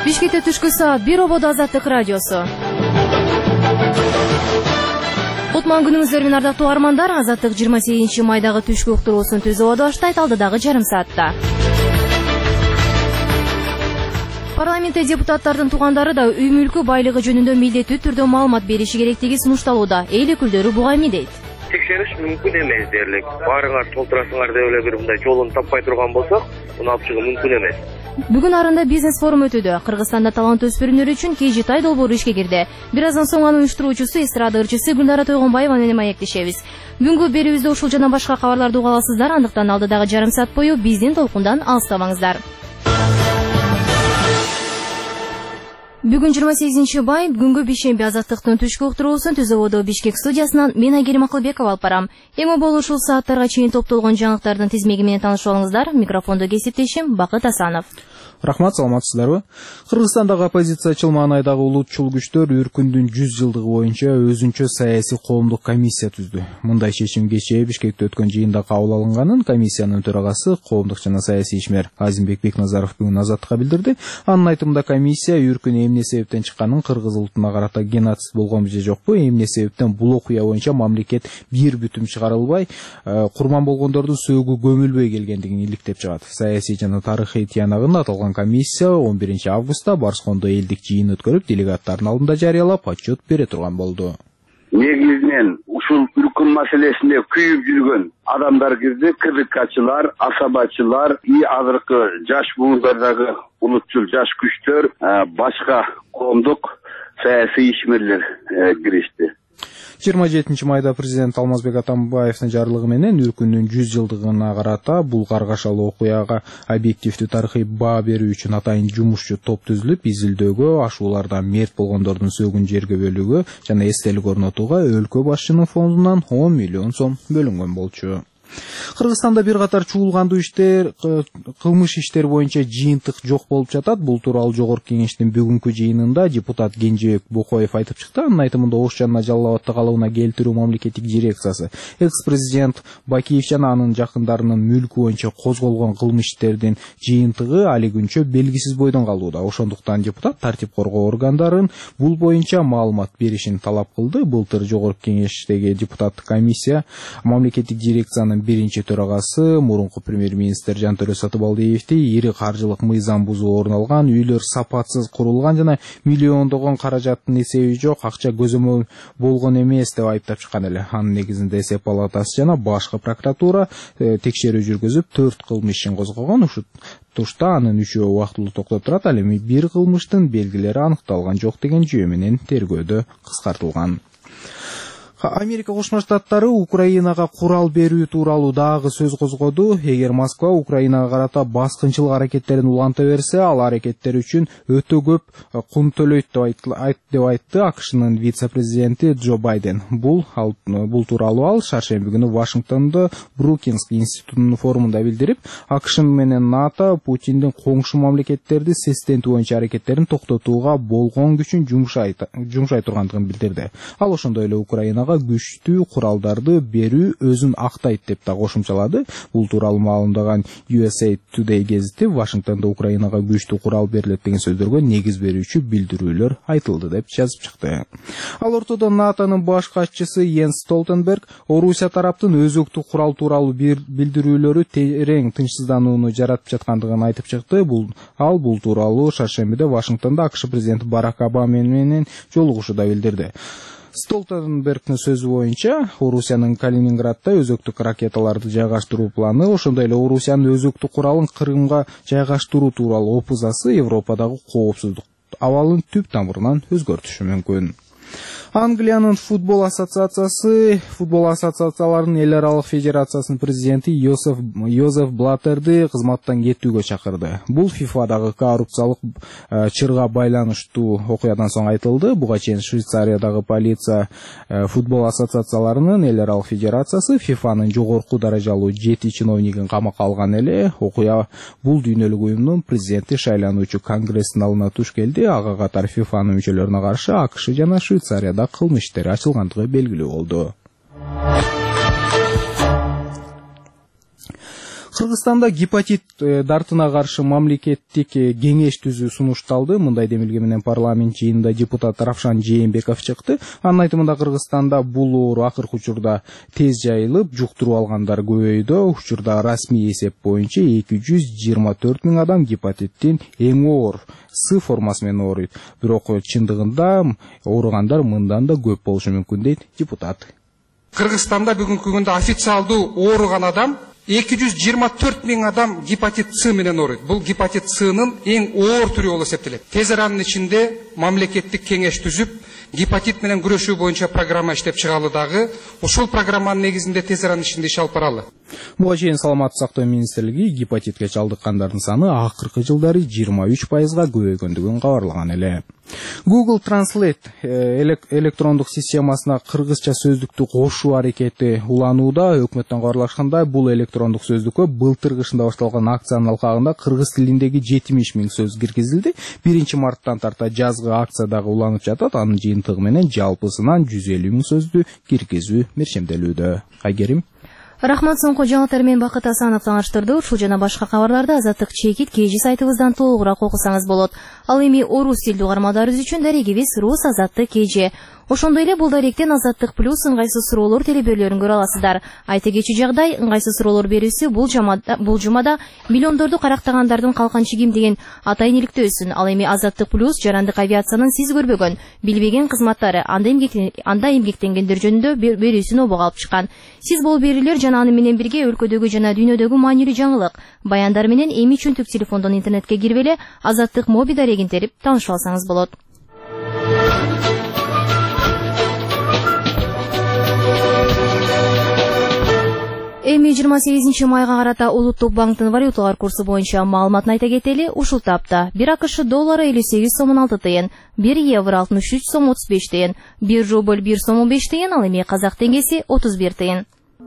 Бишкекте түшкү саат 1 ободо Азаттык радиосу. Кутман күнүңүздөр менен ардактуу армандар. Азаттык 28 майдагы түшкү уктуруусун түзүп баштайт алдыдагы жарым саатта. Парламентте депутаттардын туугандары да үй мүлкү байлыгы жөнүндө милдеттүү түрдө маалымат бериши керектиги сунушталууда. Эл өкүлдөрү буга эмне дейт? Текшериш мүмкүн эмес дерлик. Баарыңар толтурасыңар деп эле бир мындай жолун таппай турган болсок, муну алып чыгуу мүмкүн эмес. Бүгүн арында бизнес форум өтүүдө. Кыргызстанда талант өспүрүмдөр үчүн KGTay долбоору ишке кирди. Бир аздан соң анын уюштуруучусу эстрада ырчысы Гүлнара Тойгонбаева менен маектешебиз. Бүгүнкү берүүбүздө ушул жана башка кабарларды уга аласыздар. Андыктан алдыдагы жарым саат бою биздин толкундан алыстабаңыздар. Бүгүн 28 май, күнгө бейшемби Азаттыктын түшкү уктуруусун Түзөбодо Бишкек студиясынан мен Айгерим Акылбекова алып барам. Эң обол ушул сааттарга чейин топтолгон жаңылыктардын тизмеги менен таанышып алыңыздар. Микрофондо кесиптешим Бакыт Асанов. Рахмат, саламатсыздарбы? Кыргызстандагы оппозициячыл маанайдагы улутчул күчтөр Үркүндүн 100 жылдыгы боюнча өзүнчө саясий коомдук комиссия түздү. Мындай чечим кечээ Бишкекте өткөн жыйында кабыл алынганын комиссиянын төрагасы коомдук жана саясий ишмер Азимбек Бекназаров бүгүн Азаттыкка билдирди. Анын айтымында комиссия Үркүн эмне себептен чыкканын, кыргыз улутуна карата геноцид болгонбу же жокпу, эмне себептен бул окуя боюнча мамлекет бир бүтүм чыгарылбай, курман болгондордун сөөгү көмүлбөй келгендигин иликтеп чыгат. Саясий жана тарыхый тиянагын аталган комиссия 11 августта Барскондо элдик жыйын өткөрүп, делегаттардын алдында жарыялап отчет бере турган болду. Негизинен ушул Үркүн маселесинде күйүп жүргөн адамдар кирди, КДКчылар, асабачылар, азыркы жаш буындардагы улутчул жаш күчтөр, башка коомдук саясий ишмерлер киришти. 27 майда президент Алмазбек Атамбаевдин жарлыгы менен Үркүндүн 100 жылдыгына карата бул каргашалуу окуяга объективдүү тарыхый баа берүү үчүн атайын жумушчу топ түзүлүп, изилдөөгө, ашуулардан мерт болгондордун сөөгүн жерге бөлүүгө жана эстелик орнотууга өлкө башчынын фондунан 10 миллион сом бөлүнгөн болчу. Кыргызстанда бир катар чуулгандуу иштер, кылмыш иштер боюнча жыйынтык жок болуп жатат. Бул тууралуу Жогорку Кеңештин бүгүнкү жыйынында депутат Кенжебек Бокоев айтып чыкты. Анын айтымында Ош жана Жалал Абадты калыбына келтирүү мамлекеттик дирекциясы, экс-президент Бакиев жана анын жакындарынын мүлкү боюнча козголгон кылмыш иштердин жыйынтыгы али күнчө белгисиз бойдон калууда. Ошондуктан депутат тартип коргоо органдарын бул боюнча маалымат беришин талап кылды. Былтыр Жогорку Кеңештеги депутаттык комиссия мамлекеттик дирекциянын биринчи төрагасы мурунку премьер-министр Жантөрө Сатыбалдиевди ири каржылык мыйзам бузуу орун алган, үйлөр сапатсыз курулган жана миллиондогон каражаттын эсеби жок, акча көзөмөл болгон эмес деп айыптап чыккан эле. Анын негизинде эсеп палатасы жана башкы прокуратура текшерүү жүргүзүп 4 кылмыш ишин козгогон. Ушул тушта анын 3-өө убактылуу токтоп турат. Ал эми бир кылмыштын белгилери аныкталган жок деген жүйө менен тергөөдө кыскартылган. Америка Кошмо Штаттары Украинага курал берүү тууралуу дагы сөз козгоду. Эгер Москва Украинага карата баскынчылык аракеттерин уланта берсе, ал аракеттер үчүн өтө көп кун төлөйт деп айтты АКШнын вице-президенти Джо Байден. Бул тууралуу ал шаршемби күнү Вашингтондо Брукинс институтунун форумунда билдирип, АКШ менен НАТО Путиндин коңшу мамлекеттерди сестентүү боюнча аракеттерин токтотууга болгон күчүн жумшай тургандыгын билдирди. Ал ошондой эле Украинага күчтүү куралдарды берүү өзүн актайт деп да кошумчалады. Бул тууралуу маалымдаган USA Today гезити Вашингтондо Украинага күчтүү курал берилет деген сөздөргө негиз берүүчү билдирүүлөр айтылды деп жазып чыкты. Ал ортодо НАТОнун баш катчысы Йенс Столтенберг Орусия тараптын өзөктүк курал тууралуу билдирүүлөрү терең тынчсызданууну жаратып жаткандыгын айтып чыкты. Бул тууралуу шаршембиде Вашингтондо АКШ президенти Барак Обама менен жолугушууда билдирди. Столтенбергдин сөзү боюнча, Орусиянын Калининградда өзөктүк ракеталарды жайгаштыруу планы, ошондой эле Орусиянын өзөктүк куралын Крымга жайгаштыруу тууралуу опузасы Европадагы коопсуздук абалын түп тамырынан өзгөртүшү мүмкүн. Англиянын футбол ассоциацияларынын эл аралык федерациясынын президенти Йозеф Блаттерди кызматтан кетүүгө чакырды. Бул ФИФАдагы коррупциялык чырга байланыштуу окуядан соң айтылды. Буга чейин Швейцариядагы полиция футбол ассоциацияларынын эл аралык федерациясы ФИФАнын жогорку даражалуу 7 чиновнигин камакка алган эле. Окуя бул дүйнөлүк уюмдун президенти шайлануучу Конгресстин алдына туш келди. Ага катар ФИФАнын мүчөлөрүнө каршы АКШ жана Швейцарияда кылмыш иштери ачылгандыгы белгилүү болду. Кыргызстанда гепатит дартына каршы мамлекеттик кеңеш түзүү сунушталды. Мындай демилге менен парламент жыйынында депутат Равшан Жээнбеков чыкты. Анын айтымында Кыргызстанда бул оору акыркы учурда тез жайылып, жуктуруп алгандар көбөйдү. Учурда расмий эсеп боюнча 224 000 адам гепатиттин эң оор С формасы менен ооруйт. Бирок чындыгында ооругандар мындан да көп болушу мүмкүн дейт депутат. Кыргызстанда бүгүнкү күндө официалдуу ооруган адам 224 000 адам гепатит С менен ооруйт. Бул гепатит S'нын эң оор түрү болуп эсептелет. Тез аранын ичинде мамлекеттик кеңеш түзүп, гепатит менен күрөшүү боюнча программа иштеп чыгалы дагы. Ушул программанын негизинде тез аранын ичинде иш алып баралы. Буга чейин Саламаттык сактоо министрлиги гепатитке чалдыккандардын саны акыркы жылдары 23%га көбөйгөндүгүн кабарлаган эле. Google Translate электрондук системасына кыргызча сөздүктү кошуу аракети уланууда. Өкмөттөн кабарлашкандай, бул электрондук сөздүккө былтыр кышында башталган акциянын алкагында кыргыз тилиндеги 70 000 сөз киргизилди. 1 марттан тарта жазгы акция дагы уланып жатат. Анын жыйынтыгы менен жалпысынан 150 000 сөздү киргизүү мерчемделүүдө. Айгерим. Рахмат, соңку жаңылыктар менен Бакыт Асанов таңаштырды. Ушул жана башка кабарларды Азаттык чекит KG сайтыбыздан толугураак окусаңыз болот. Ал эми орус тилдүү угармандарыбыз үчүн дарегибиз Рус Азаттык KG. Ошондой эле бул даректен Азаттык плюс ыңгайсыз суроолор телебөрлөрүн көрө аласыздар. Айта кетчү жагдай, ыңгайсыз суроолор берүүсү бул жумада миллиондорду карактагандардын калканчигим деген атайын иликтөөсүн. Ал эми Азаттык плюс жарандык авиациянын сиз көрбөгөн, билбеген кызматтары, анда эмгектенгендер жөнүндө берүүсүн обого алып чыккан. Сиз бул берүүлөр жана аны менен бирге өлкөдөгү жана дүйнөдөгү маанилүү жаңылык, баяндар менен эми чөнтүк телефондон интернетке кирип эле Азаттык моби дарегин терип таанышып алсаңыз болот. Эми 28 майга карата Улуттук банктын валюталар курсу боюнча маалыматын айта кетели. Ушул тапта 1 АКШ доллары 58 сом 6 тыйын, 1 евро 63 сом 35 тыйын, 1 рубль 1 сом 15 тыйын, ал эми казак теңгеси 31 тыйын.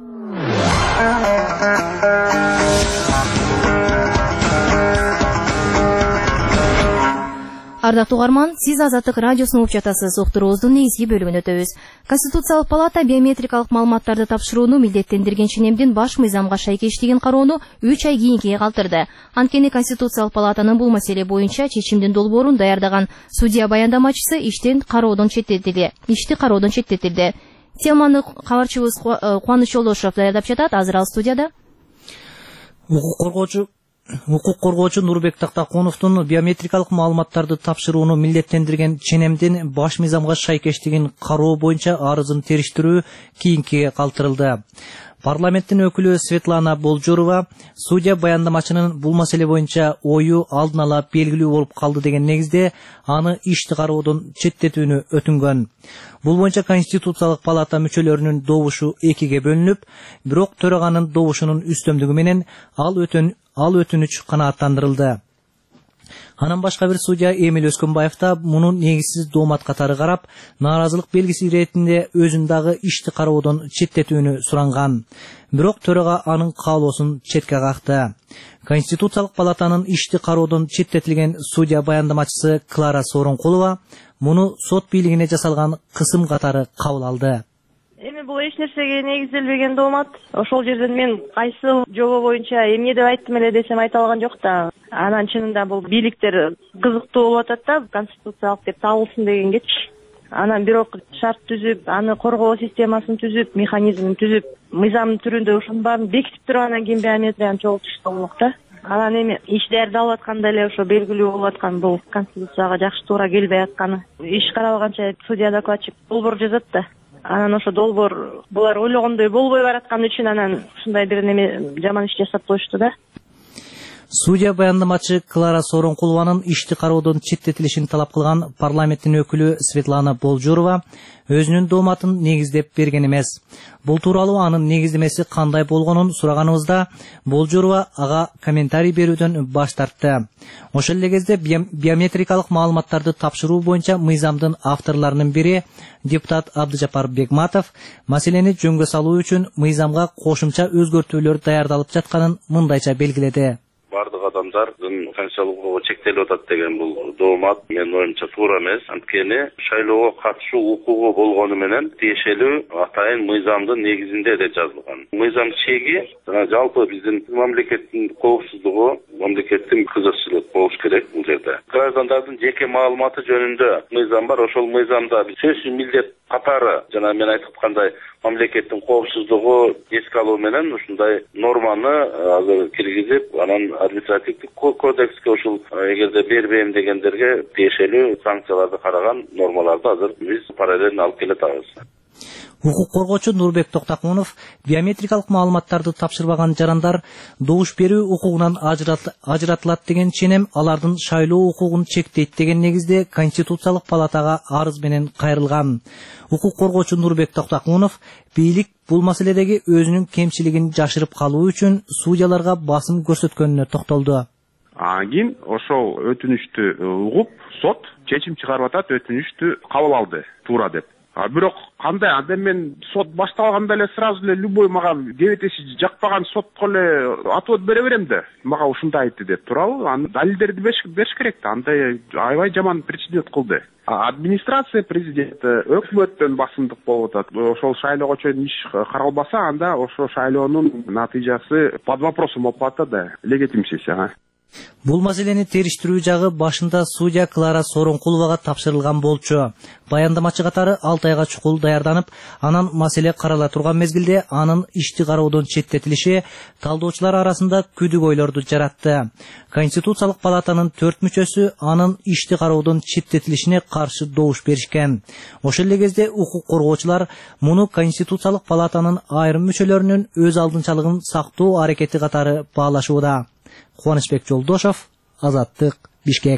Ардактуу угарман, сиз Азаттык радиосун угуп жатасыз. Уктуруубуздун негизги бөлүгүн өтөбүз. Конституциялык палата биометрикалык маалыматтарды тапшырууну милдеттендирген ченемдин баш мыйзамга шайкештигин кароону 3 ай кийинкиге калтырды. Анткени Конституциялык палатанын бул маселе боюнча чечимдин долбоорун даярдаган судья баяндамачысы ишти кароодон четтетилди. Теманы кабарчыбыз Кубаныч Жолдошев даярдап жатат. Азыр ал студияда. Укук коргоочу Нурбек Тактакуновдун биометрикалык маалыматтарды тапшырууну милдеттендирген ченемдин баш мыйзамга шайкештигин кароо боюнча арызын териштирүү кийинкиге калтырылды. Парламенттин өкүлү Светлана Болжорова судья баяндамачынын бул маселе боюнча ою алдын ала белгилүү болуп калды деген негизде аны ишти кароодон четтетүүнү өтүнгөн. Бул боюнча Конституциялык палата мүчөлөрүнүн добушу экиге бөлүнүп, бирок төраганын добушунун үстөмдүгү менен ал өтүнүч канааттандырылды. Анан башка бир судья Эмил Өскөнбаев да муну негизсиз доомат катары карап, нааразылык белгиси иретинде өзүн дагы ишти кароодон четтетүүнү суранган. Бирок төрага анын каалоосун четке какты. Конституциялык палатанын ишти кароодон четтетилген судья баяндамачысы Клара Сооронкулова муну сот бийлигине жасалган кысым катары кабыл алды. Эми бул эч нерсеге негизделбеген доомат. Ошол жерден мен кайсы жобо боюнча эмне деп айттым эле десем айта алган жок да. Анан чынында бул бийликтер кызыктуу болуп атат да, конституциялык деп табылсын дегенгечи. Анан бирок шарт түзүп, аны коргоо системасын түзүп, механизмин түзүп, мыйзамдын түрүндө ошонун баарын бекитип туруп анан кийин биометрияны чогултушса болмок да. Анан эми иш даярдалып атканда эле ошо белгилүү болуп аткан бул конституцияга жакшы туура келбей атканы. Иш каралганча судья докладчик долбоор жазат да. Анан ошо долбоор булар ойлогондой болбой бараткан үчүн анан ушундай бир неме жаман иш жасап коюшту да. Судья баяндамачы Клара Сооронкулованын ишти кароодон четтетилишин талап кылган парламенттин өкүлү Светлана Болжорова өзүнүн дооматын негиздеп берген эмес. Бул тууралуу анын негиздемеси кандай болгонун сураганыбызда Болжорова ага комментарий берүүдөн баш тартты. Ошол эле кезде биометрикалык маалыматтарды тапшыруу боюнча мыйзамдын авторлорунун бири депутат Абдыжапар Бегматов маселени жөнгө салуу үчүн мыйзамга кошумча өзгөртүүлөр даярдалып жатканын мындайча белгиледи. бардык адамдардын конституциялык укугу чектелип атат деген бул доомат менин оюмча туура эмес. Анткени шайлоого катышуу укугу болгону менен тиешелүү атайын мыйзамдын негизинде деп жазылган. Мыйзам чеги жалпы биздин мамлекеттин коопсуздугу, мамлекеттин кызыкчылыгы болуш керек бул жерде. Граждандардын жеке маалыматы жөнүндө мыйзам бар. Ошол мыйзамда сөзсүз милдет катары жана мен айтып аткандай мамлекеттин коопсуздугу эске алуу менен ушундай норманы азыр киргизип, анан административдик кодекске ушул эгерде бербейм дегендерге тиешелүү санкцияларды караган нормаларды азыр биз параллельно алып келатабыз. Укук коргоочу Нурбек Токтакунов биометрикалык маалыматтарды тапшырбаган жарандар добуш берүү укугунан ажыратылат деген ченем алардын шайлоо укугун чектейт деген негизде Конституциялык палатага арыз менен кайрылган. Укук коргоочу Нурбек Токтакунов бийлик бул маселедеги өзүнүн кемчилигин жашырып калуу үчүн судьяларга басым көрсөткөнүнө токтолду. Кийин ошол өтүнүштү угуп, сот чечим чыгарып атат, өтүнүштү кабыл алды, туура деп. Бирок кандай анда мен сот башталганда эле сразу эле любой мага кебетеси жакпаган сотко эле отвод бере берем да. Мага ушундай айтты деп туурабы? Аны далилдерди бериш керек да. Андай аябай жаман прецедент кылды. Администрация президенти өкмөттөн басымдык болуп атат. Ошол шайлоого чейин иш каралбаса, анда ошол шайлоонун натыйжасы под вопросом болуп атат да. Легитимсиз. Бул маселени териштирүү жагы башында судья Клара Соронкуловага тапшырылган болчу. Баяндамачы катары 6 айга чукул даярданып, анан маселе карала турган мезгилде анын ишти кароодон четтетилиши талдоочулар арасында күдүк ойлорду жаратты. Конституциялык палатанын 4 мүчөсү анын ишти кароодон четтетилишине каршы добуш беришкен. Ошол эле кезде укук коргоочулар муну Конституциялык палатанын айрым мүчөлөрүнүн өз алдынчалыгын сактоо аракети катары баалашууда. Кубанычбек Жолдошов, Азаттык, Бишкек.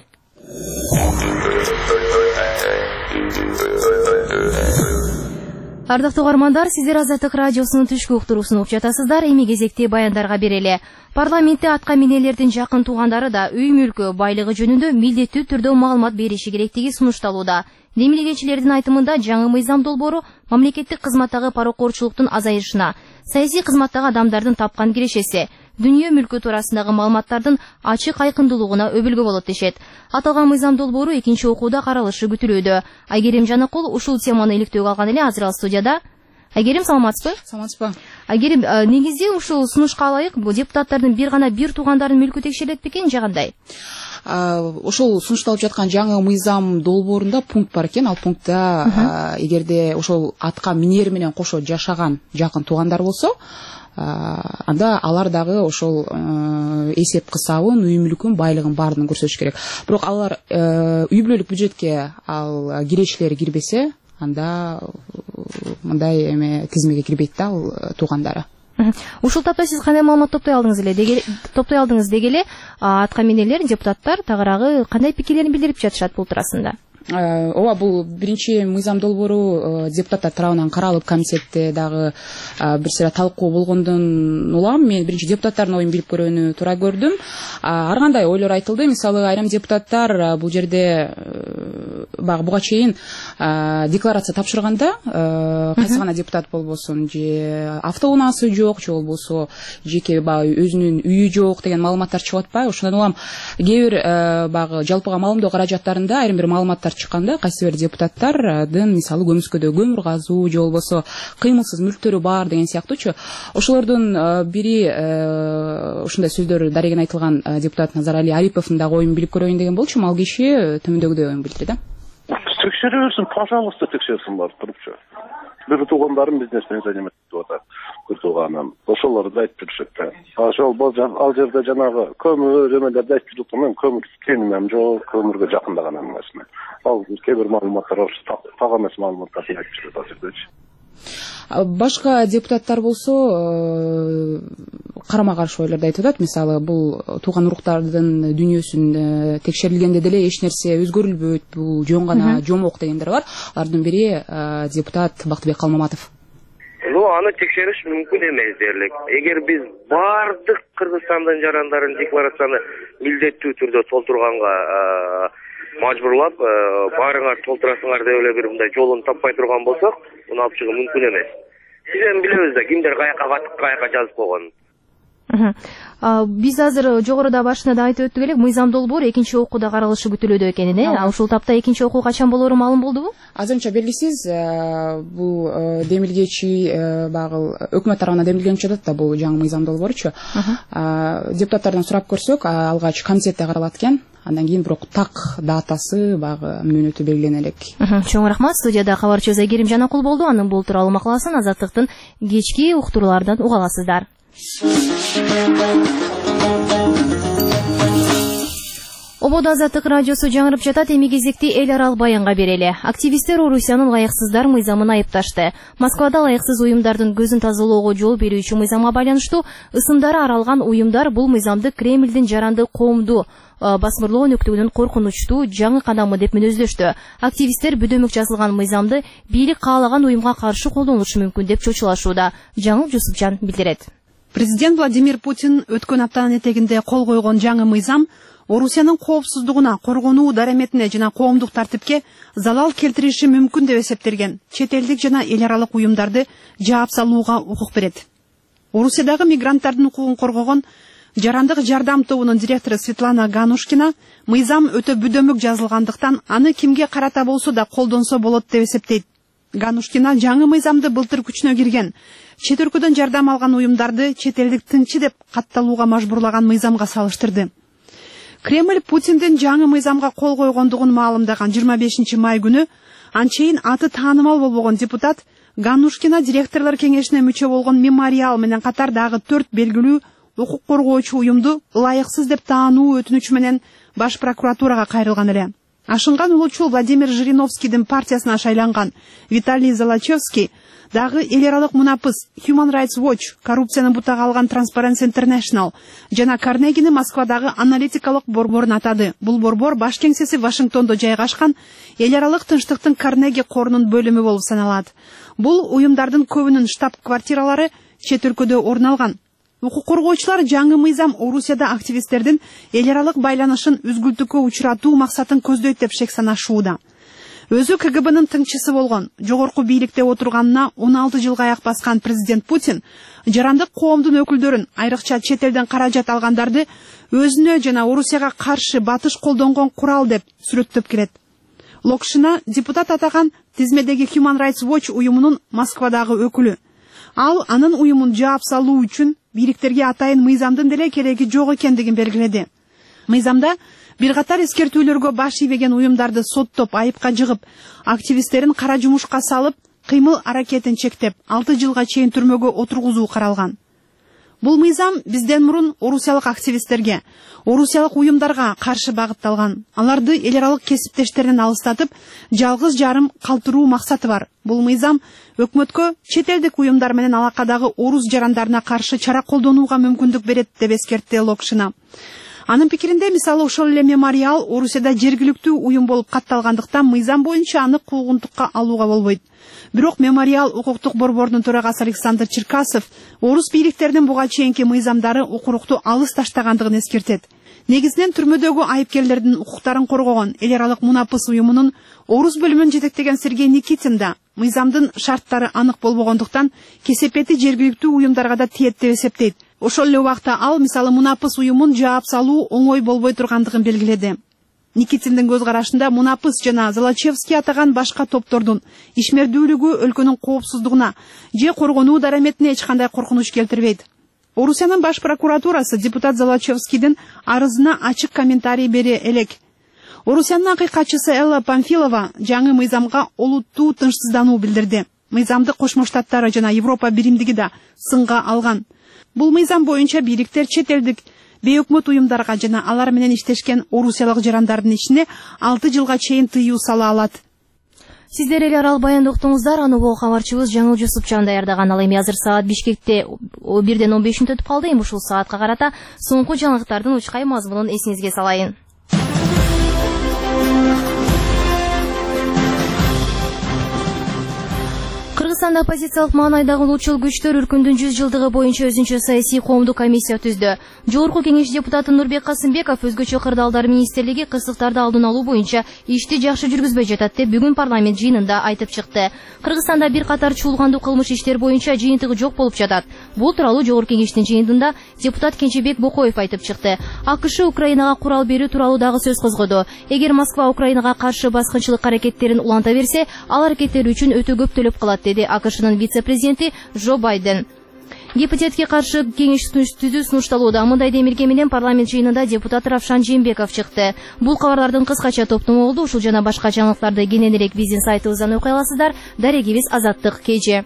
Ардактуу угармандар, сиздер Азаттык радиосунун түшкү уктуруусун угуп жатасыздар. Эми кезекте баяндарга берели. Парламентте атка минелердин жакын туугандары да үй мүлкү байлыгы жөнүндө милдеттүү түрдө маалымат бериши керектиги сунушталууда. Демилгечилердин айтымында жаңы мыйзам долбоору мамлекеттик кызматтагы паракорчулуктун азайышына, саясий кызматтагы адамдардын тапкан кирешеси, дүнүйө мүлкү туурасындагы маалыматтардын ачык айкындуулугуна өбөлгө болот дешет. Аталган мыйзам долбоору экинчи окууда каралышы күтүлүүдө. Айгерим Жанакул ушул теманы иликтөөгө алган эле. Азыр ал студияда. Айгерим, саламатсызбы? Саламатсызбы. Айгерим, негизде ушул сунушка ылайык депутаттардын бир туугандарынын мүлкү текшерилет бекен же кандай? Ошол сунушталып жаткан жаңы мыйзам долбоорунда пункт бар экен. Ал пунктта эгерде ошол атка минер менен кошо жашаган жакын туугандар болсо, анда алар дагы ошол эсеп кысабын, үй мүлкүн, байлыгын баарын көрсөтүш керек. Бирок алар үй бүлөлүк бюджетке ал кирешилери кирбесе, анда мындай эме тизмеге кирбейт да ал туугандары. Ушул тапта сиз кандай маалымат топтой алдыңыз деги эле атка минелер, депутаттар тагыраагы кандай пикирлерин билдирип жатышат бул туурасында? Ооба, бул биринчи мыйзам долбоору депутаттар тарабынан каралып, комитетте дагы бир сыйра талкуу болгондон улам мен биринчи депутаттардын оюн билип көрүүнү туура көрдүм. Ар кандай ойлор айтылды. Мисалы, айрым депутаттар бул жерде буга чейин декларация тапшырганда кайсы гана депутат болбосун, же автоунаасы жок, же болбосо жеке өзүнүн үйү жок деген маалыматтар чыгып атпайбы? Ошондон улам кээ бир жалпыга маалымдоо каражаттарында айрым бир маалыматтар чыкканда, кайсы бир депутаттардын мисалы көмүскөдө көмүр казуу же болбосо кыймылсыз мүлктөрү бар деген сыяктуучу, ошолордун бири ушундай сөздөр дареген айтылган депутат Назарали Ариповдун дагы оюн билип көрөйүн деген болчу. Ал киши төмөндөгүдөй оюн билдирди да. Текшере берсин, пожалуйста, текшерсин барып турупчу. Бир туугандарым бизнес менен заниматься этип атат. Бир тууганым. Ошолорду айтып жүрүшөт да. Ошол ал жерде жанагы көмүр эмелерди айтып жүрүп мен көмүр кенемем жок, көмүргө жакындаган эмесмин. Ал кээ бир маалыматтар так эмес маалыматтарды айтып жүрөт азырчы. Башка депутаттар болсо карама каршы ойлорду айтып атат. Мисалы, бул тууган уруктардын дүнүйөсүн текшерилгенде деле эч нерсе өзгөрүлбөйт, бул жөн гана жомок дегендер бар. Алардын бири депутат Бактыбек Калмаматов. Аны текшериш мүмкүн эмес дерлик. Эгер биз бардык Кыргызстандын жарандарын декларацияны милдеттүү түрдө толтурганга мажбурлап, баарыңар толтурасыңар деп эле бир мындай жолун таппай турган болсок, муну алып чыгуу мүмкүн эмес. Биз эми билебиз да кимдер каяка жазып койгонун. Биз азыр жогоруда башында да айтып өттүк элек, мыйзам долбоор экинчи окууда каралышы күтүлүүдө экенин, ушул тапта экинчи окуу качан болоору маалым болдубу? Азырынча белгисиз. Бул демилгечи багыл өкмөт тарабынан демилген жатат да, бул жаңы мыйзам долбооручу. Депутаттардан сурап көрсөк, алгач комитетте каралат экен. Андан кийин бирок так датасы багы мөөнөтү белгилene элек. Чоң рахмат. Студияда кабарчыбыз Айгерим Жанакул болду. Анын бул тууралуу макаласын Азаттыктын кечки уктурууларынан уга аласыздар. Ободо Азаттык радиосу жаңырып жатат. Эми кезекти эл аралык баянга берели. Активисттер Орусиянын ылайыксыздар мыйзамын айыпташты. Москвада ылайыксыз уюмдардын көзүн тазалоого жол берүүчү мыйзамга байланыштуу ысымдары аралган уюмдар бул мыйзамды Кремлдин жаранды коомду басмырлоо өнөктүгүнүн коркунучтуу жаңы кадамы деп мүнөздөштү. Активисттер бүдөмөк жазылган мыйзамды бийлик каалаган уюмга каршы колдонулушу мүмкүн деп чочулашууда. Жаңыл Жусупжан билдирет. Президент Владимир Путин өткөн аптанын этегинде кол койгон жаңы мыйзам Орусиянын коопсуздугуна, коргонуу дараметине жана коомдук тартипке залал келтириши мүмкүн деп эсептелген чет элдик жана эл аралык уюмдарды жаап салууга укук берет. Орусиядагы мигранттардын укугун коргогон Жарандык жардам тобунун директору Светлана Ганушкина мыйзам өтө бүдөмөк жазылгандыктан аны кимге карата болсо да колдонсо болот деп эсептейт. Ганушкина жаңы мыйзамды былтыр күчүнө кирген чет өлкөдөн жардам алган уюмдарды чет элдик тынчы деп катталууга мажбурлаган мыйзамга салыштырды. Кремль Путиндин жаңы мыйзамга кол койгондугун маалымдаган 25 май күнү анчейин аты таанымал болбогон депутат Ганушкина директорлор кеңешине мүчө болгон Мемориал менен катар дагы 4 белгилүү укук коргоочу уюмду ылайыксыз деп таануу өтүнүчү менен баш прокуратурага кайрылган эле. Ашынган улучул Владимир Жириновскийдин партиясына шайланган Виталий Золочевский дагы эл аралык мунапыс Human Rights Watch, коррупцияны бутага алган Transparency International жана Карнегини Москвадагы аналитикалык борборун атады. Бул борбор баш кеңсеси Вашингтондо жайгашкан эл аралык тынчтыктын Карнеги корунун бөлүмү болуп саналат. Бул уюмдардын көбүнүн штаб-квартиралары чет өлкөдө орун алган. Укук коргоочулар жаңы мыйзам Орусияда активисттердин эл аралык байланышын үзгүлтүккө учуратуу максатын көздөйт деп шек санашууда. Өзү КГБнын тыңчысы болгон, жогорку бийликте отурганына 16 жылга аяк баскан президент Путин жарандык коомдун өкүлдөрүн, айрыкча чет элден каражат алгандарды өзүнө жана Орусияга каршы батыш колдонгон курал деп сүрөттөп келет. Локшина депутат атаган тизмедеги Human Rights Watch уюмунун Москвадагы өкүлү. Ал анын уюмун жаап салуу үчүн бийликтерге атайын мыйзамдын деле кереги жок экендигин белгиледи. Мыйзамда бир катар эскертүүлөргө баш ийбеген уюмдарды соттоп, айыпка жыгып, активисттерин кара жумушка салып, кыймыл аракетин чектеп, 6 жылга чейин түрмөгө отургузуу каралган. Бул мыйзам бизден мурун орусиялык активисттерге, орусиялык уюмдарга каршы багытталган. Аларды эл аралык кесиптештеринен алыстатып, жалгыз жарым калтыруу максаты бар. Бул мыйзам өкмөткө чет элдик уюмдар менен алакадагы орус жарандарына каршы чара колдонууга мүмкүндүк берет деп эскертти Локшина. Анын пикиринде, мисалы, ошол эле Мемориал Орусияда жергиликтүү уюм болуп катталгандыктан мыйзам боюнча аны куугунтукка алууга болбойт. Бирок Мемориал укуктук борборунун төрагасы Александр Черкасов орус бийликтеринин буга чейинки мыйзамдары укукту алыс таштагандыгын эскертет. Негизинен түрмөдөгү айыпкерлердин укуктарын коргогон эл аралык мунапыс уюмунун орус бөлүмүн жетектеген Сергей Никитин да мыйзамдын шарттары анык болбогондуктан кесепети жергиликтүү уюмдарга да тиет деп эсептейт. Ошол эле убакта ал, мисалы, мунапыс уюмун жаап салуу оңой болбой тургандыгын белгиледи. Никитиндин көз карашында мунапыс жана Золочевский атаган башка топтордун ишмердүүлүгү өлкөнүн коопсуздугуна же коргонуу дараметине эч кандай коркунуч келтирбейт. Орусиянын баш прокуратурасы депутат Золочевскийдин арызына ачык комментарий бере элек. Орусиянын акыйкатчысы Элла Памфилова жаңы мыйзамга олуттуу тынчсыздануу билдирди. Мыйзамды Кошмо Штаттары жана Европа биримдиги да сынга алган. Бул мыйзам боюнча бийликтер чет элдик бейөкмөт уюмдарга жана алар менен иштешкен орусиялык жарандардын ишине 6 жылга чейин тыюу сала алат. Сиздер эл аралык баянды уктуңуздар, аны кабарчыбыз Жаңыл Жусупжан даярдаган. Ал эми азыр саат Бишкекте 1:15 өтүп калды. Эми ушул саатка карата соңку жаңылыктардын учкай мазмунун эсиңизге салайын. Кыргызстанда оппозициялык маанайдагы улутчул күчтөр үркүндүн 100 жылдыгы боюнча өзүнчө саясий коомдук комиссия түздү. Жогорку кеңеш депутаты Нурбек Касымбеков өзгөчө кырдаалдар министрлиги кырсыктарды алдын алуу боюнча ишти жакшы жүргүзбөй жатат деп бүгүн парламент жыйынында айтып чыкты. Кыргызстанда бир катар чуулгандуу кылмыш иштер боюнча жыйынтыгы жок болуп жатат. Бул тууралуу жогорку кеңештин жыйынында депутат Кенчебек Бокоев айтып чыкты. АКШ Украинага курал берүү тууралуу дагы сөз козгоду. Эгер Москва Украинага каршы баскынчылык аракеттерин уланта берсе, ал аракеттер үчүн өтө көп төлөп калат, деди АКШнын вице-президенти Джо Байден. Гепатитке каршы кеңеш түзүү сунушталууда. Мындай демилге менен парламент жыйынында депутат Равшан Жээнбеков чыкты. Бул кабарлардын кыскача топтому болду. Ушул жана башка жаңылыктарды кененирээк биздин сайтыбыздан окуй аласыздар. Дарегибиз Азаттык KG.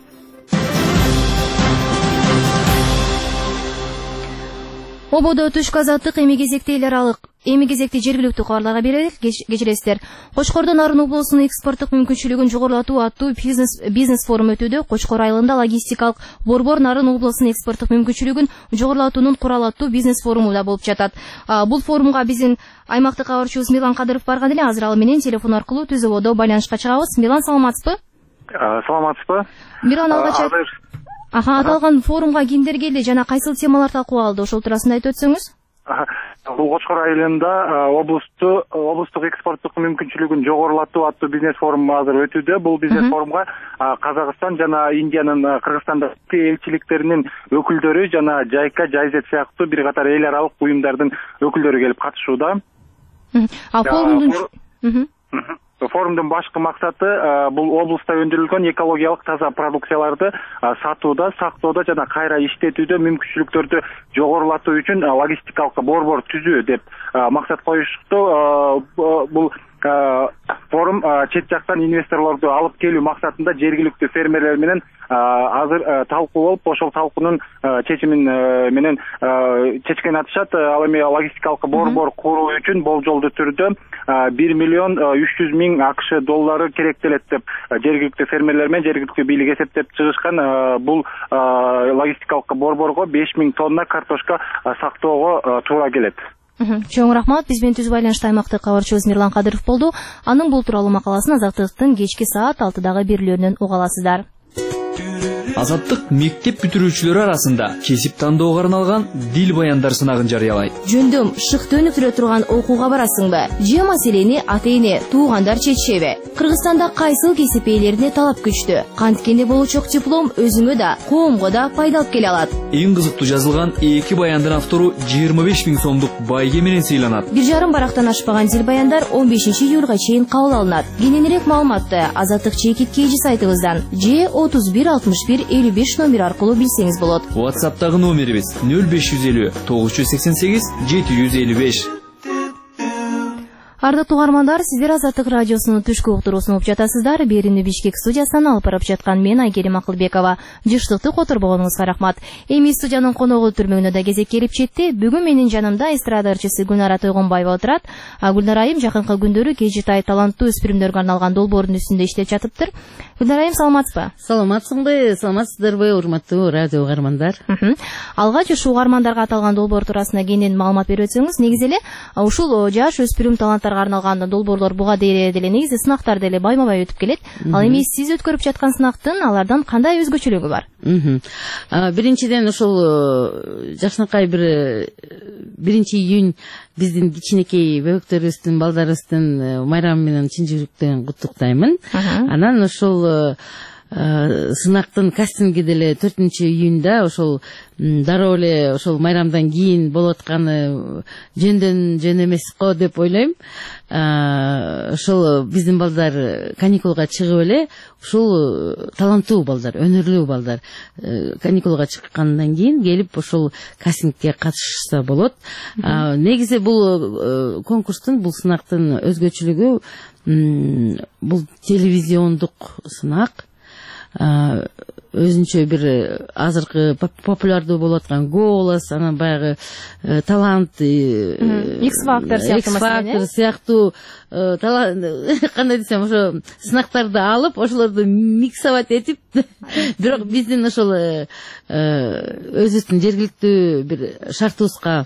Ободо түшкү азаттык эми кезекти жергиликтүү кабарларга берелик. Кечиресиздер. Кочкордон Арын облусунун экспорттук мүмкүнчүлүгүн жогорулатуу аттуу бизнес форум өтүүдө. Кочкор айылында логистикалык борбор Нарын облусунун экспорттук мүмкүнчүлүгүн жогорулатуунун курал аттуу бизнес форуму да болуп жатат. Бул форумга биздин аймактык кабарчыбыз Милан Кадыров барган эле. Азыр ал менен телефон аркылуу түз ободо байланышка чыгабыз. Милан, саламатсызбы? Саламатсызбы? Милан, алгач аталган форумга кимдер келди жана кайсыл темалар талкууланды, ошол туурасында айтып өтсөңүз? Бул Кочкор айылында облустук экспорттук мүмкүнчүлүгүн жогорулатуу аттуу бизнес форуму азыр өтүүдө. Бул бизнес форумга Казакстан жана Индиянын Кыргызстандагы элчиликтеринин өкүлдөрү жана Жайка, Жайзет сыяктуу бир катар эл аралык уюмдардын өкүлдөрү келип катышууда. Форумдун башкы максаты бул облуста өндүрүлгөн экологиялык таза продукцияларды сатууда, сактоодо жана кайра иштетүүдө мүмкүнчүлүктөрдү жогорулатуу үчүн логистикалык борбор түзүү деп максат коюшту. Бул форум чет жактан инвесторлорду алып келүү максатында жергиликтүү фермерлер менен азыр талкуу болуп, ошол талкуунун чечимин менен чечкен атышат. Ал эми логистикалык борбор куруу үчүн болжолдуу түрдө 1 миллион 300 миң АКШ доллары керектелет деп жергиликтүү фермерлер менен жергиликтүү бийлик эсептеп чыгышкан. Бул логистикалык борборго 5 миң тонна картошка сактоого туура келет. Чоң рахмат. Биз менен түз байланышта аймактык кабарчыбыз Мирлан Кадыров болду. Анын бул тууралуу макаласын Азаттыктын кечки саат 6-дагы берүүлөрүнөн уга аласыздар. Азаттык мектеп бүтүрүүчүлөрү арасында кесип тандоого арналган дил баяндар сынагын жарыялайт. Жөндөм шыкты өнүктүрө турган окууга барасыңбы? Же маселени ата-эне, туугандар чечишеби? Кыргызстанда кайсыл кесип ээлерине талап күчтүү? Канткенде болучок диплом өзүңө да, коомго да пайда алып келе алат. Эң кызыктуу жазылган 2 баяндын автору 25 миң сомдук байге менен сыйланат. 1,5 барактан ашпаган дил баяндар 15 июлга чейин кабыл алынат. Кененирээк маалыматты Азаттык чекит KG сайтыбыздан же 31 55 номер аркылуу билсеңиз болот. WhatsApp'тагы номерибиз 0550 988 755. Ардактуу угармандар, сиздер Азаттык радиосунун түшкү уктуруусун угуп жатасыздар. Берүүнү Бишкек студиясынан алып барып жаткан мен Айгерим Акылбекова. Жыштыкты которбогонуңузга рахмат. Эми студиянын коногу түрмөгүнө да кезек келип жетти. Бүгүн менин жанымда эстрада ырчысы Гүлнара Тойгонбаева отурат. Гүлнара айым жакынкы күндөрү KG таланттуу өспүрүмдөргө арналган долбоордун үстүндө иштеп жатыптыр. Гүлнара айым, саламатсызбы? Саламатсыңбы? Саламатсыздарбы, урматтуу радио угармандар? Алгач ушул угармандарга аталган долбоор туурасында кенен маалымат берип өтсөңүз. Негизи эле ушул жаш өспүрүм таланттарга арналган долбоорлор буга дейин деле негизи сынактар деле байма-бай өтүп келет. Ал эми сиз өткөрүп жаткан сынактын алардан кандай өзгөчөлүгү бар? Биринчиден ушул жакшынакай бир 1-июнь биздин кичинекей бөбөктөрүбүздүн, балдарыбыздын майрамы менен чын жүрөктөн куттуктаймын. Анан ушул сынактын кастинги деле 4-июнда ошол дароо эле ошол майрамдан кийин болуп атканы жөн эмес го деп ойлойм. Ошол биздин балдар каникулга чыгып эле, ушул таланттуу балдар, өнөрлүү балдар каникулга чыккандан кийин келип ошол кастингке катышса болот. Негизи бул конкурстун, бул сынактын өзгөчөлүгү бул телевизиондук сынак. Өзүнчө бир азыркы популярдуу болуп аткан голос, анан баягы талант, X-Factor сыяктуу кандай десем, ошо сынактарды алып, ошолорду миксовать этип, бирок биздин ошол өзүбүздүн жергиликтүү бир шартыбызга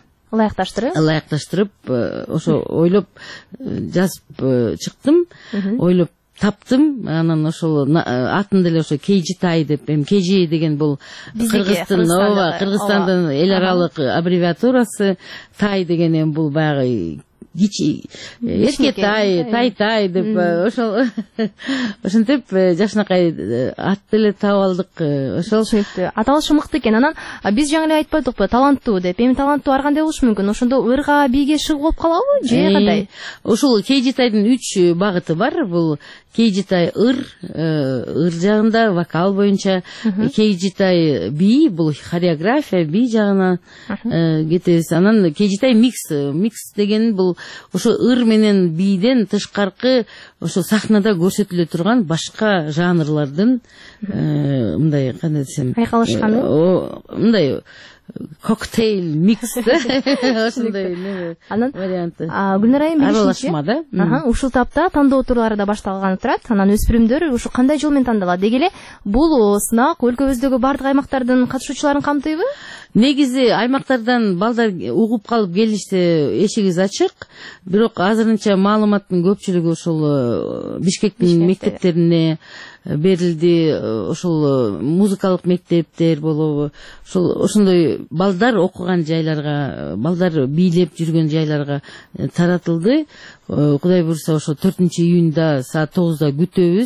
ылайыкташтырып ошо ойлоп жазып чыктым. Ойлоп таптым. Анан ошол атын деле ошо Кейжитай деп, эми Кейжи деген бул Кыргызстандын эл аралык аббревиатурасы, тай деген эми бул баягы Эркетай, Тай деп ошол ошентип жакшынакай ат деле таап алдык. Ошол түшүнүктүү. Аталышы мыкты экен. Анан биз жаңы эле айтпадыкпы, таланттуу деп. Эми таланттуу ар кандай болушу мүмкүн? Ошондо ырга, бийге шыгып болуп калабы же кандай? Ушул Кейжитайдын 3 багыты бар. Бул Кейжитай ыр жагында вокал боюнча, Кейжитай би бул хореография, би жагына кетебиз. Анан Кейжитай микс деген бул ошо ыр менен бийден тышкаркы ошо сахнада көрсөтүлө турган башка жанрлардын мындай кандай десем, айкалышканы, мындай коктейл микс ошондой варианты. Гүлнара айым аралашмада. Ушул тапта тандоо турлары да башталганы турат. Анан өспүрүмдөр ушу кандай жол менен тандалат? Деги эле бул сынак өлкөбүздөгү бардык аймактардын катышуучуларын камтыйбы? Негизи аймактардан балдар угуп калып келишти, эшигибиз ачык. Бирок азырынча маалыматтын көпчүлүгү ошол Бишкектин мектептерине берилди. Ошол музыкалык мектептер болобу, ошондой балдар окуган жайларга, балдар бийлеп жүргөн жайларга таратылды. Кудай буйрса ошо 4-июнда саат 9-да күтөбүз.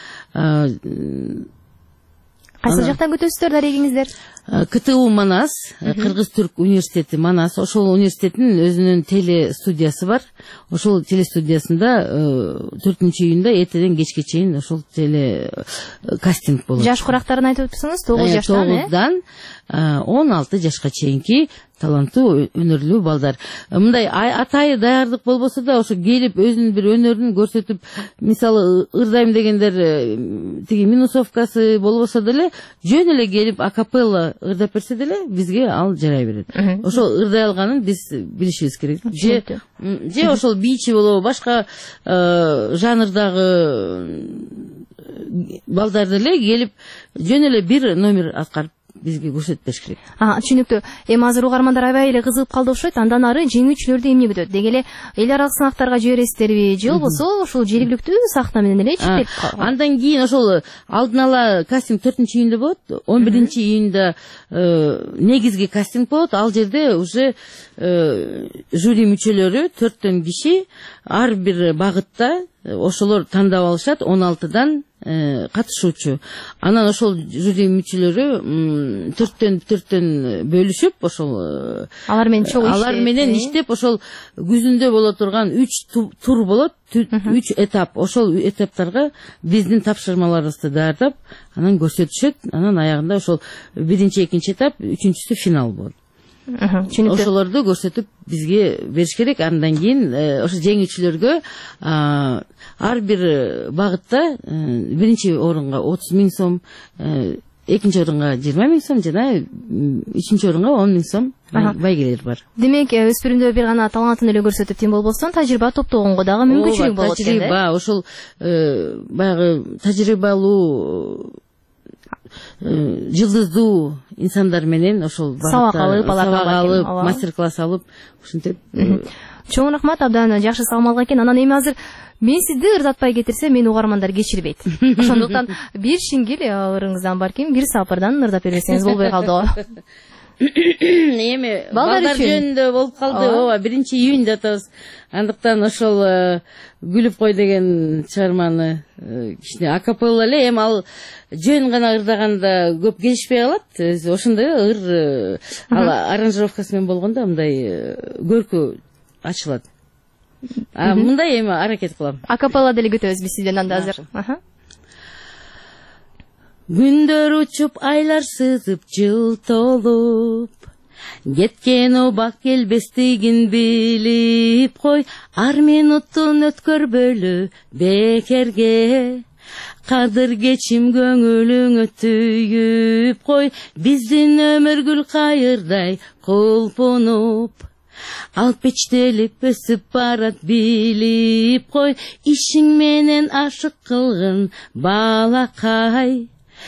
Кайсы жактан күтөсүздөр дарегиңиздер? КТУ Манас, Кыргыз-Түрк университети Манас, ошол университеттин өзүнүн теле студиясы бар. Ошол теле студиясында 4-июнда эртеден кечке чейин ошол теле кастинг болот. Жаш курактарын айтып өтүпсүңүз, 9 жаштан, 9дан 16 жашка чейинки таланттуу өнөрлүү балдар. Мындай атайы даярдык болбосо да ошо келип өзүнүн бир өнөрүн көрсөтүп, мисалы ырдайм дегендер тиги минусовкасы болбосо деле жөн эле келип акапелла ырдап берсе деле бизге ал жарай берет. Ошол ырдай алганын биз билишибиз керек. Же ошол бийчи болобу, башка жанрдагы балдар деле келип жөн эле бир номер аткарып бизге көрсөтүп бериш керек. Түшүнүктүү. Эми азыр угармандар аябай эле кызыгып калды окшойт. Андан ары жеңүүчүлөрдү эмне күтөт? Деги эле эл аралык сынактарга жибересиздерби же болбосо ушул жергиликтүү сахна менен эле чектелип калат? Андан кийин ошол алдын ала кастинг 4-июнда болот. 11-июнда негизги кастинг болот. Ал жерде уже жюри мүчөлөрү 4 киши ар бир багытта ошолор тандап алышат, 16дан катышуучу. Анан ошол жюри мүчөлөрү 4 бөлүшүп, ошол алар менен иштеп, ошол күзүндө боло турган 3 тур болот, 3 этап. Ошол этаптарга биздин тапшырмаларыбызды даярдап, анан көрсөтүшөт. Анан аягында ошол 1-2 этап, 3-сү финал болот. Ошолорду көрсөтүп бизге бериш керек. Андан кийин ошо жеңүүчүлөргө ар бир багытта 1-чи орунга 30.000 сом, 2-чи орунга 20.000 сом жана 3-чү орунга 10.000 сом байгелер бар. Демек, өспүрүмдө бир гана талантын эле көрсөтүп тим болбостон, тажрыйба топтогонго дагы мүмкүнчүлүк болот экен. Тажрыйба, ошол баягы тажрыйбалуу жылдыздуу инсандар менен ошол сабак алып, мастер-класс алып, ушинтип. Чоң рахмат, абдан жакшы салмалган экен. Анан эми азыр мен сизди ырдатпай кетирсем, мени угармандар кечирбейт. Ошондуктан бир шиңгил ырыңыздан барким, бир сапырдан ырдап берсеңиз болбой калды. Эми балдар жөнүндө болуп калды. Ооба, 1-июнда атабыз. Андыктан ошол күлүп кой деген чыгарманы кичине акапелла эле, эми ал жөн гана ырдаганда көп келишпей калат. Ошондой ыр аранжировкасы менен болгондо мындай көркү ачылат. Мындай эми аракет кылам. Акапелла деле күтөбүз биз сизден анда азыр. Күндөр учуп, айлар сызып, жыл толуп, кеткен убак келбестигин билип кой, ар минуттун өткөрбөлү бекерге, кадыр кечим көңүлүңө түйүп кой, биздин өмүр гүл кайырдай кулпунуп, ал печтелип өсүп барат билип кой, ишиң менен ашык кылгын балакай.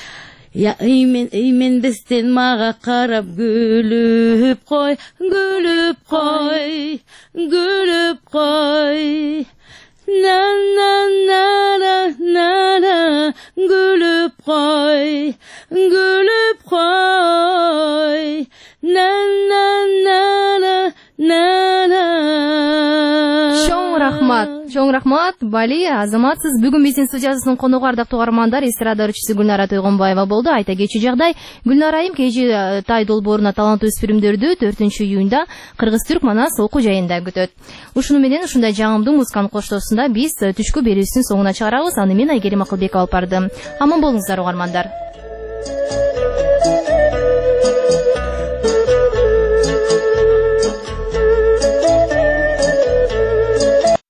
Имендестен мага карап күлүп кой, күлүп кой, күлүп кой. На на на на Чоң рахмат, Бали, азаматсыз. Бүгүн биздин студиябыздын коногу ардактуу угармандар эстрада ырчысы Гүлнара Тойгонбаева болду. Айта кетчү жагдай, Гүлнара айым KG тай долбооруна таланттуу өспүрүмдөрдү 4-июнда Кыргыз-Түрк Манас окуу жайында күтөт. Ушуну менен ушундай жагымдуу музыканын коштоосунда биз түшкү берүүсүнүн соңуна чыгарабыз. Аны мен Айгерим Акылбекова алып бардым. Аман болуңуздар угармандар.